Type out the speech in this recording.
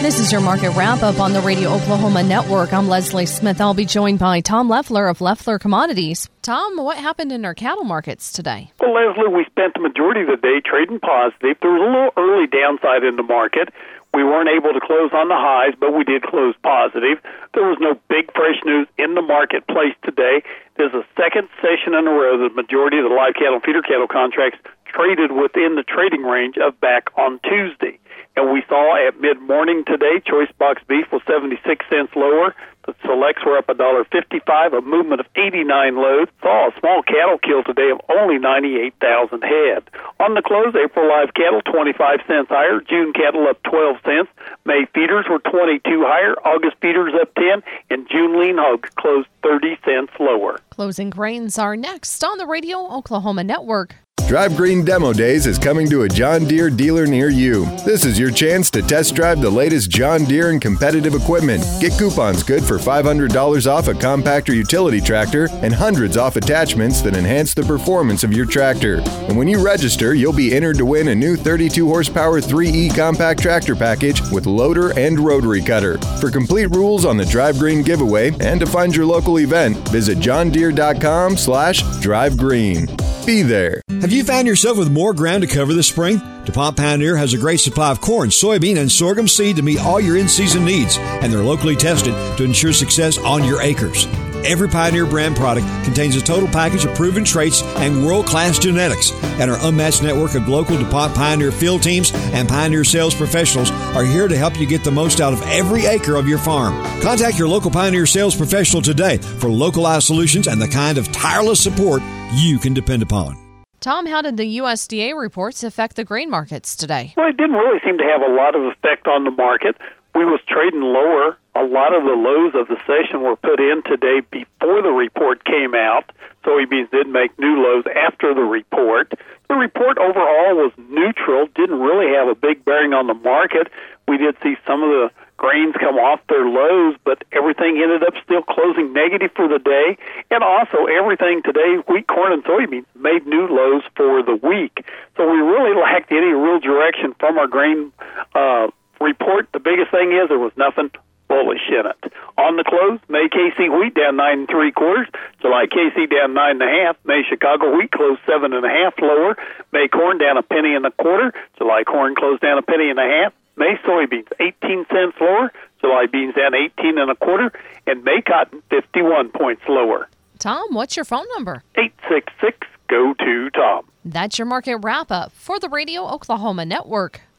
This is your market wrap-up on the Radio Oklahoma Network. I'm Leslie Smith. I'll be joined by Tom Leffler of Leffler Commodities. Tom, what happened in our cattle markets today? Well, Leslie, we spent the majority of the day trading positive. There was a little early downside in the market. We weren't able to close on the highs, but we did close positive. There was no big fresh news in the marketplace today. There's a second session in a row that the majority of the live cattle and feeder cattle contracts traded within the trading range of back on Tuesday. And we saw at mid-morning today, choice box beef was 76 cents lower. The selects were up $1.55, a movement of 89 loads. Saw a small cattle kill today of only 98,000 head. On the close, April live cattle 25 cents higher. June cattle up 12 cents. May feeders were 22 higher. August feeders up 10. And June lean hogs closed 30 cents lower. Closing grains are next on the Radio Oklahoma Network. Drive Green Demo Days is coming to a John Deere dealer near you. This is your chance to test drive the latest John Deere and competitive equipment. Get coupons good for $500 off a compactor utility tractor and hundreds off attachments that enhance the performance of your tractor. And when you register, you'll be entered to win a new 32 horsepower 3E compact tractor package with loader and rotary cutter. For complete rules on the Drive Green giveaway and to find your local event, visit johndeere.com/drivegreen. Be there. Have you found yourself with more ground to cover this spring? DuPont Pioneer has a great supply of corn, soybean, and sorghum seed to meet all your in-season needs, and they're locally tested to ensure success on your acres. Every Pioneer brand product contains a total package of proven traits and world-class genetics, and our unmatched network of local DuPont Pioneer field teams and Pioneer sales professionals are here to help you get the most out of every acre of your farm. Contact your local Pioneer sales professional today for localized solutions and the kind of tireless support you can depend upon. Tom, how did the USDA reports affect the grain markets today? Well, it didn't really seem to have a lot of effect on the market. We was trading lower. A lot of the lows of the session were put in today before the report came out. Soybeans did make new lows after the report. The report overall was neutral, didn't really have a big bearing on the market. We did see some of the grains come off their lows, but everything ended up still closing negative for the day. And also everything today, wheat, corn, and soybeans, made new lows for the week. So we really lacked any real direction from our grain report. The biggest thing is there was nothing bullish in it. On the close, May KC wheat down 9 3/4, July KC down 9 1/2, May Chicago wheat closed 7 1/2 lower, May corn down 1 1/4, July corn closed down 1 1/2, May soybeans 18 cents lower, July beans down 18 1/4, and May cotton 51 points lower. Tom, what's your phone number? 866-GO-TO-TOM. That's your market wrap-up for the Radio Oklahoma Network.